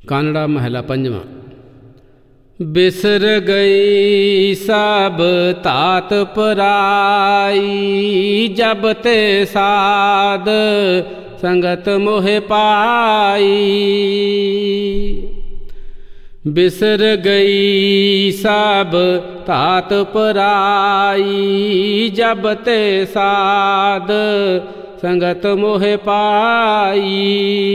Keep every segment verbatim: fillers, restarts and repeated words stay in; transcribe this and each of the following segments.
ਕਾਨੜਾ ਮਹਲਾ ਪੰਜਵਾਂ। ਬਿਸਰ ਗਈ ਸਭ ਤਾਤ ਪਰਾਈ, ਜਬ ਤੇ ਸਾਧ ਸੰਗਤ ਮੋਹਿ ਪਾਈ। ਬਿਸਰ ਗਈ ਸਭ ਤਾਤ ਪਰਾਈ, ਜਬ ਤੇ ਸਾਧ ਸੰਗਤ ਮੋਹਿ ਪਾਈ।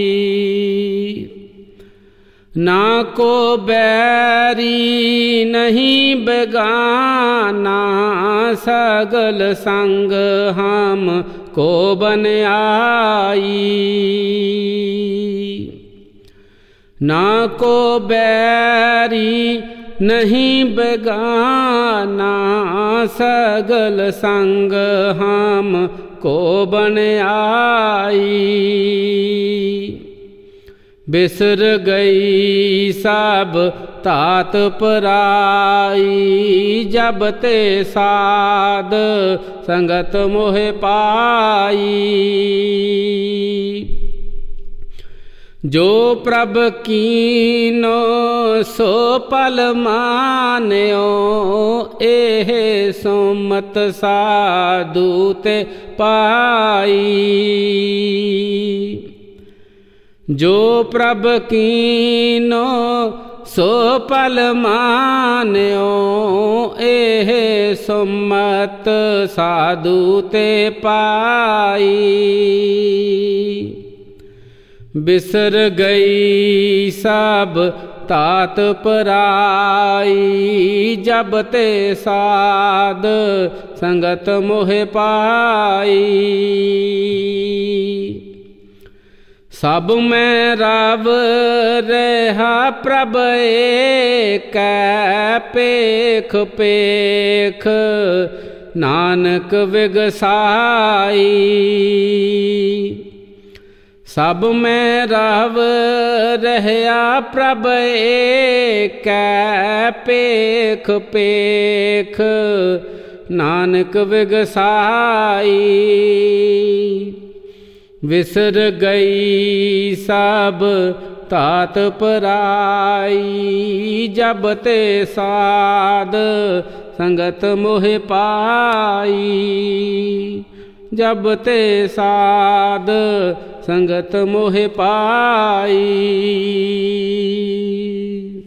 ਨਾ ਕੋ ਬੈਰੀ ਨਹੀਂ ਬੇਗਾਨਾ, ਸਗਲ ਸੰਗ ਹਮ ਕੋ ਬਨ ਆਈ। ਨਾ ਕੋ ਬੈਰੀ ਨਹੀਂ ਬੇਗਾਨਾ, ਸਗਲ ਸੰਗ ਹਮ ਕੋ ਬਨ ਆਈ। ਬਿਸਰ ਗਈ ਸਭ ਤਾਤ ਪਰਾਈ, ਜਬ ਤੇ ਸਾਧ ਸੰਗਤ ਮੋਹਿ ਪਾਈ। ਜੋ ਪ੍ਰਭ ਕੀਨੋ ਸੋ ਪਲ ਮਾਨਿਓ, ਇਹ ਸੁਮਤ ਸਾਧੂ ਤੇ ਪਾਈ। ਜੋ ਪ੍ਰਭ ਕੀਨੋ ਸੋ ਪਲ ਮਾਨਿਓ, ਇਹ ਸੁਮਤ ਸਾਧੂ ਤੇ ਪਾਈ। ਬਿਸਰ ਗਈ ਸਭ ਤਾਤ ਪਰਾਈ, ਜਬ ਤੇ ਸਾਧ ਸੰਗਤ ਮੋਹਿ ਪਾਈ। ਸਭ ਮੈਂ ਰਵ ਰਿਹਾ ਪ੍ਰਭ ਏਕੈ, ਪੇਖ ਪੇਖ ਨਾਨਕ ਵਿਗਸਾਈ। ਸਭ ਮੈਂ ਰਵ ਰਹਿਆ ਪ੍ਰਭ ਏਕੈ, ਪੇਖ ਪੇਖ ਨਾਨਕ ਵਿਗਸਾਈ। ਵਿਸਰ ਗਈ ਸਭ ਤਾਤ ਪਰਾਈ, ਜਬ ਤੇ ਸਾਧ ਸੰਗਤ ਮੋਹਿ ਪਾਈ। ਜਬ ਤੇ ਸਾਧ ਸੰਗਤ ਮੋਹਿ ਪਾਈ।